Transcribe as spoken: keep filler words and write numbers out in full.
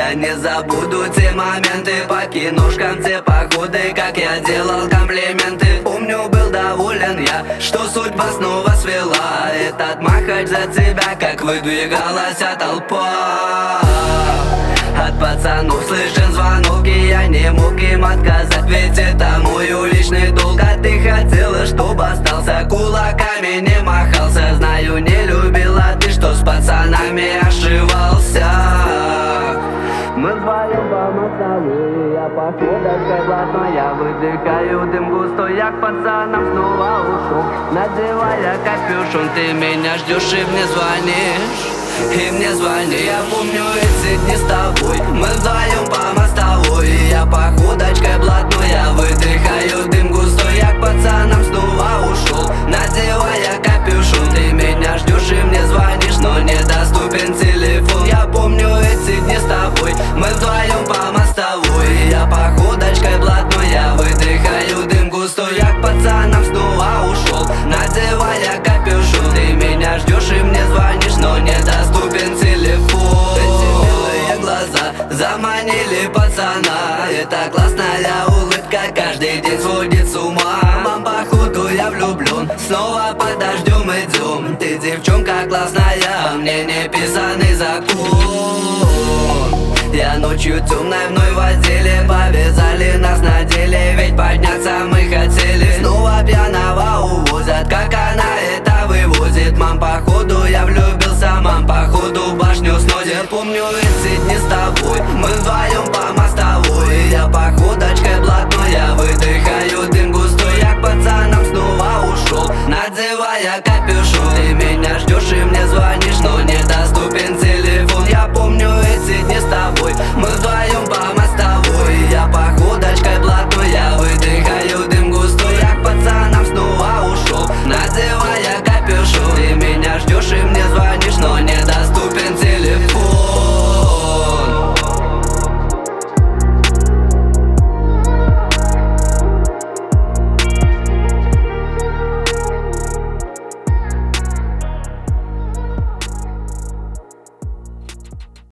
Я не забуду те моменты по киношкам, те походы, как я делал комплименты. Помню, был доволен я, что судьба снова свела этот махач за тебя, как выдвигалась толпа. От пацанов слышен звонок, и я не мог им отказать, ведь это мой уличный долг. А ты хотела, чтобы остался, кулаками не махался. Знаю, не любила ты, что с пацанами ошивался. Мы вдвоем по мостовой, я походочкой блатной, я выдыхаю дым густой, я к пацанам снова ушел. Надевая капюшон, ты меня ждешь и мне звонишь. И мне звони, я помню эти дни с тобой. Мы вдвоем по мостовой, я походочкой блатной, я выдыхаю дым густой, я к пацанам снова ушел. Надевая капюшон, ты меня ждешь и мне звонишь, но недоступен телефон. Я помню эти дни с тобой. Мы вдвоем по мостовой, я походочкой блатной, я выдыхаю дым густой, я к пацанам снова ушел. Надевая капюшон, ты меня ждешь и мне звонишь, но недоступен телефон. Эти милые глаза заманили пацана, это классная улыбка каждый день сводит с ума. Мам, походу я влюблен, снова под дождем идем. Ты девчонка классная, мне не писанный закон. Я ночью темной вновь водили, повязали нас на деле, ведь подняться мы хотели. Снова пьяного увозят, как она это вывозит. Мам, походу я влюбился, мам, походу башню сносит. Помню эти дни с тобой, мы вдвоем по мостовой, я походочкой блатной,